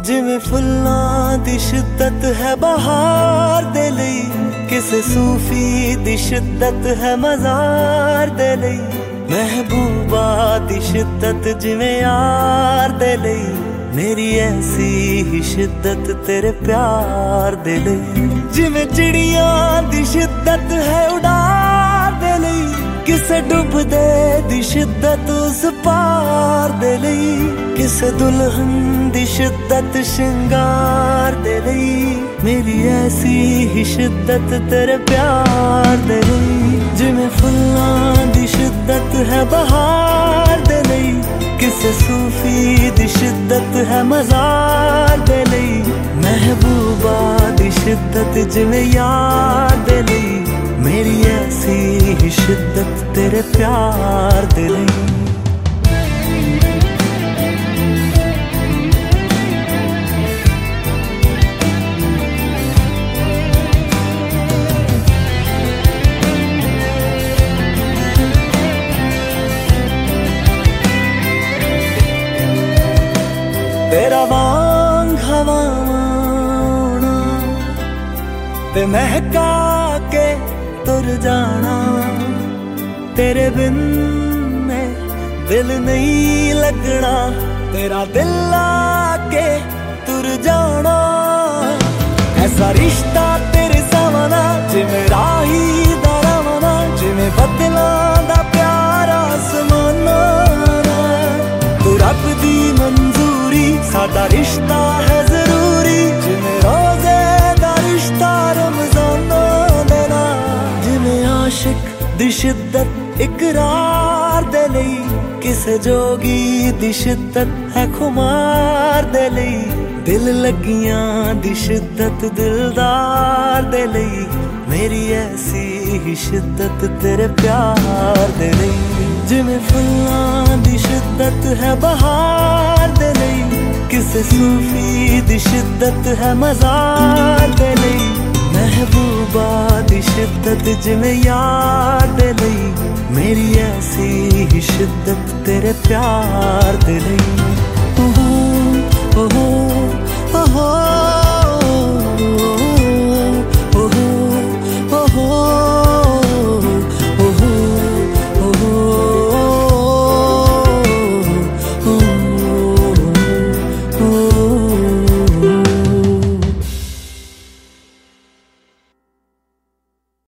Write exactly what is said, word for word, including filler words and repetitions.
जिवें फुल्लां दी शिद्दत है बहार दे लई, किसे सूफी दी शिद्दत है मज़ार दे लई। महबूबा दी शिद्दत जिवें यार दे लई, मेरी ऐसी ही शिद्दत तेरे प्यार दे लई। जिवें चिड़ियां दी शिद्दत है उड़ार दे लई, किसे डुबदे दी शिद्दत उस पार दे लई। किसे दुल्हन दी शिद्दत श्रृंगार दे लई, मेरी ऐसी ही शिद्दत तेरे प्यार दे लई। जिवें फुल्लां दी शिद्दत है बहार दे लई, किसे सूफी दी शिद्दत है मज़ार दे लई। महबूबा दी शिद्दत जिवें यार दे लई, मेरी ऐसी ही शिद्दत तेरे प्यार दे लई। तेरा वांग हवाना ते महका के तुर जाना, तेरे बिन में दिल नहीं लगना। तेरा दिल आके तुर जाना, ऐसा रिश्ता तेरे सामना जिवें राही दा रवाना, जिवें बदलां दा प्यारा समाना। तू रब दी मंजूरी, साडा रिश्ता है जरूरी, जिवें रोजे दा रिश्ता रमजाना देना। जिवें आशिक दी शिद्दत इकरार दे लई, किसे जोगी दी शिद्दत है खुमार दे लई। दिल लगियां दी शिद्दत दिलदार दे लई, मेरी ऐसी ही शिद्दत तेरे प्यार दे लई। जिवें फुल्लां दी शिद्दत है बहार दे लई, किसे सूफी दी शिद्दत है मज़ार दे लई। महबूबा दी शिद्दत जिवें यार दे लई, मेरी ऐसी ही शिद्दत तेरे प्यार दे लई। ओहो ओहो ओहो।